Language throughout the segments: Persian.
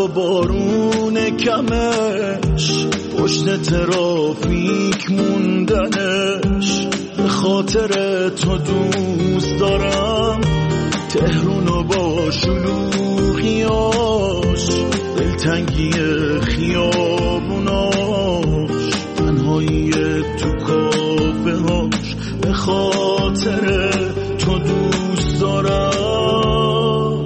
و بارون کمش، پشت ترافیک موندنش، به خاطر تو دوست دارم تهرونو با شلوغیاش، دلتنگی خیابوناش، تنهایی تو کافه هاش، به خاطر تو دوست دارم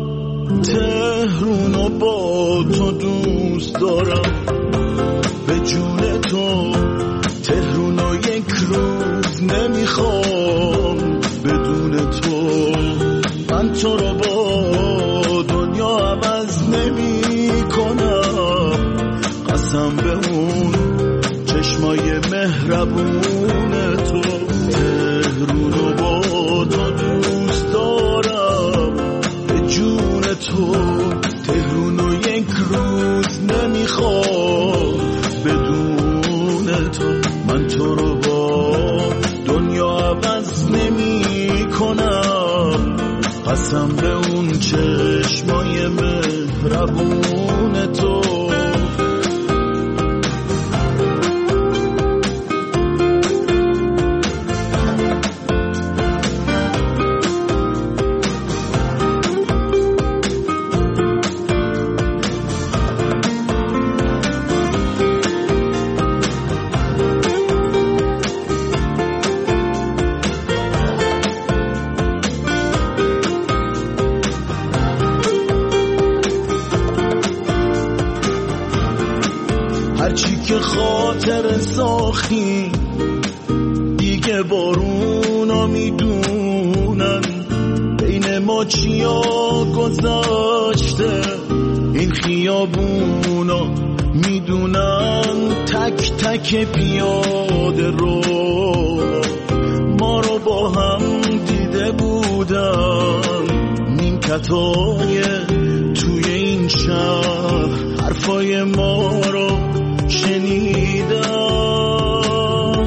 تهرونو با تو دوست دارم، به جون تو تهرونو یک روز نمیخوام بدون تو، من تو رو با دنیا عوض نمی کنم، قسم به اون چشمای مهربون تو، تهرونو با تو دوست دارم، به جون تو تهرونو یک روز نمیخوام بدون تو، من تو رو با دنیا عوض نمی کنم، قسم به اون چشمای مهربون تو. هرچی که خاطر ساختی دیگه بارونا میدونن، بین ما چیا گذاشته این خیابونا میدونن، تک تک پیاده رو ما رو با هم دیده بودن، نیمکتای توی این شهر حرفای ما رو شنیدم،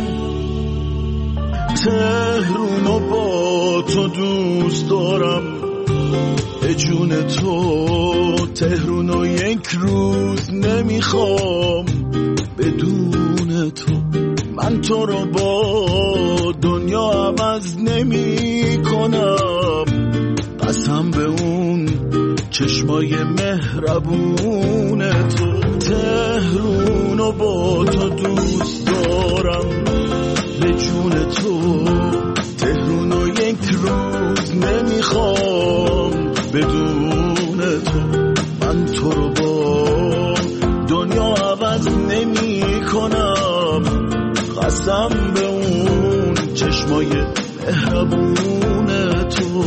تهرونو با تو دوست دارم، به جون تو تهرونو یک روز نمیخوام بدون تو، من تو رو با دنیا عوض نمی کنم، قسم به اون چشمای مهربون تو، تهرونو با تو دوست دارم، به جون تو تهرونو یک روز نمیخوام بدون تو، من تو رو با دنیا عوض نمی کنم، قسم به اون چشمای مهربون تو.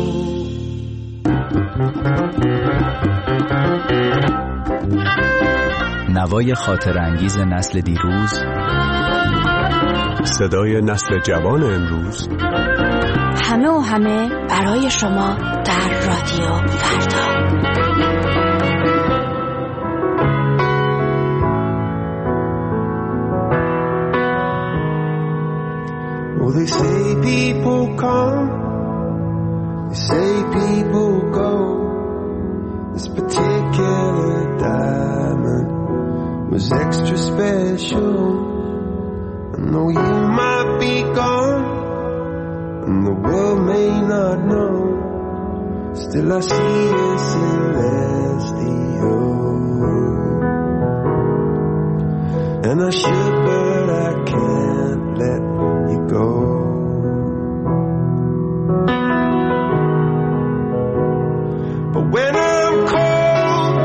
نوای خاطر انگیز نسل دیروز، صدای نسل جوان امروز، همه و همه برای شما در رادیو فردا. Oh, they say people come, they say people go. This particular diamond was extra special. I know you might be gone, and the world may not know. Still I see it celestial, and I should, but I can't let you go. But when I'm cold,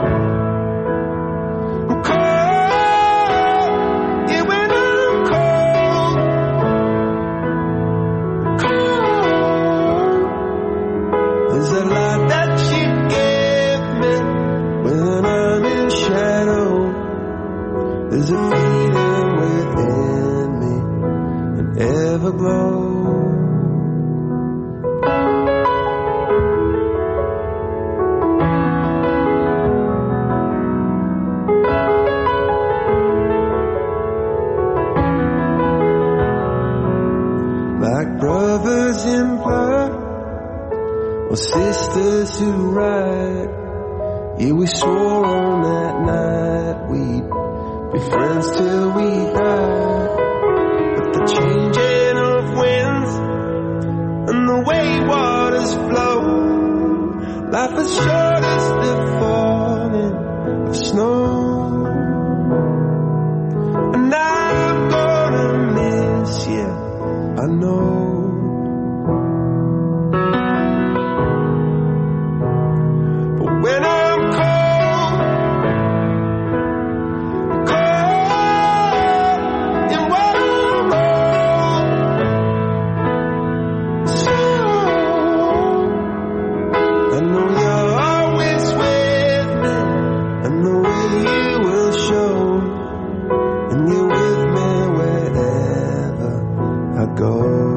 I'm cold. Yeah, when I'm cold, cold. There's a lot that you give me when I'm in shadow. There's a feeling within me, an everglow. Like brothers in blood, or sisters who ride Yeah, we swore on that night we'd be friends till we died. But the changing of winds and the way waters flow, life is short as the falling of snow. And I'm gonna miss you, I know. But when I'm cold and what I'm old, so I know you're always with me, and the way you will show, and you're with me wherever I go.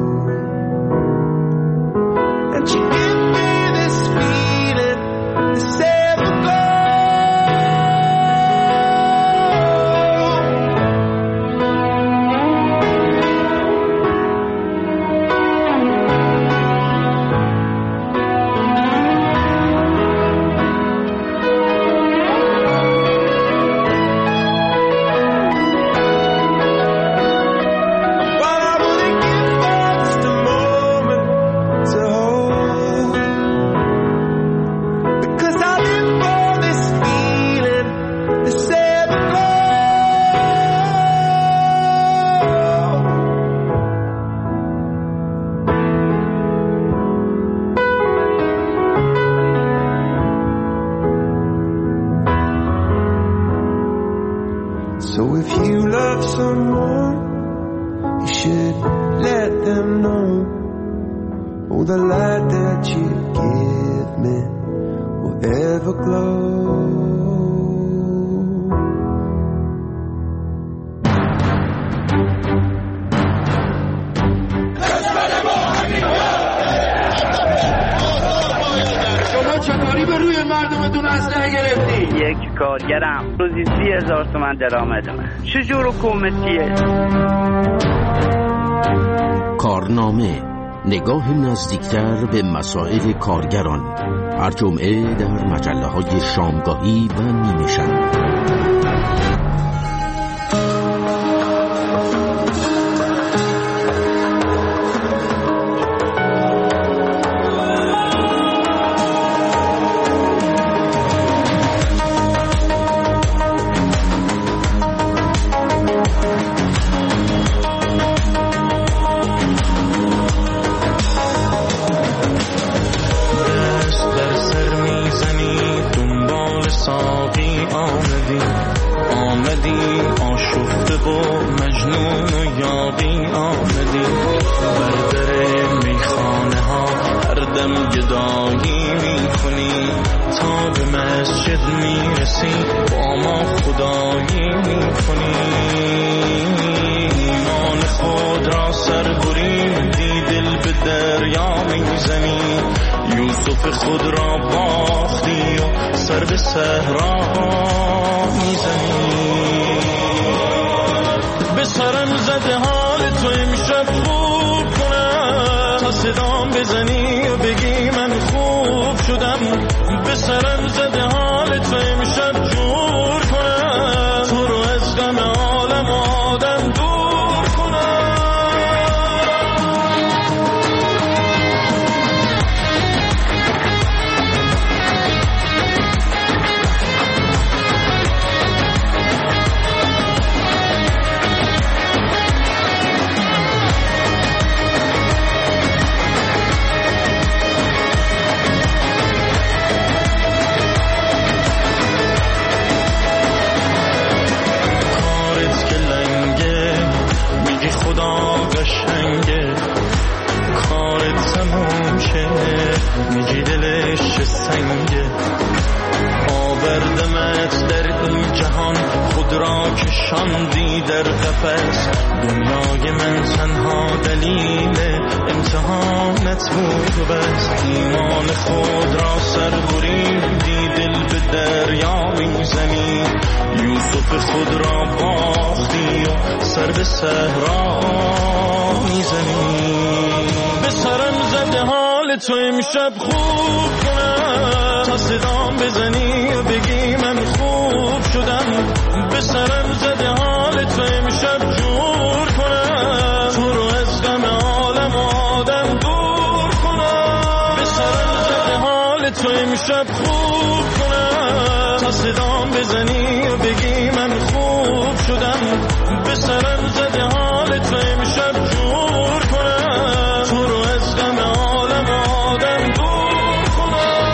And you give me this feeling, this ever go. But I wouldn't give up just a moment to hold, because I live for this feeling, this ever go. So if you love someone, you should let them know. Oh, the light that you give me will ever glow. شما چطوری به روی مردمتون اسلحه گرفتی؟ یک کارگرم روزی 30,000 تومان درآمدمه. چجور حکومتیه؟ کارنامه، نگاه نزدیکتر به مسائل کارگران، هر جمعه در مجله‌های شامگاهی و نیمه شب. در سر میزنی دنبال ساقی آمدی آشفته و مجنون و یاقی آمدی. بر در میخانه ها هر دم گدایی میکنی، تا به مسجد میرسی با ما خدایی میکنی. ایمان خود را سر بریدی، دل به دریا میزنی. یوسف خود را باختی و سر به صحرا میزنی. به سرم زده حال تو امشب خوب کنم، تا صدام بزنی و بگی من خوب شدم. به سرم زده حال تو امشب جور کنم، تو رو از غم عالم آدم دور کنم. میگی دلش چه سنگه. آوردمت در این جهان، خود را کشاندی در قفس. دنیای من تنها دلیل امتحانت بود و بس. ایمان خود را سر بریدی، دل به دریا میزنی. یوسف خود را باختی و سر به صحرا میزنی. به سرم زده حال حال تو امشب خوب کنم، تا صدام بزنی و بگی من خوب شدم. به سرم زده حال تو امشب جور کنم، تو رو از غم عالم و آدم دور کنم. به سرم زده حال تو امشب خوب کنم، تا صدام بزنی و بگی من خوب شدم. به سرم زده حال تو امشب جور کنم، تو رو از غم عالم و آدم دور کنم.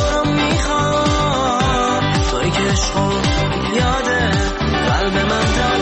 یاد قلب من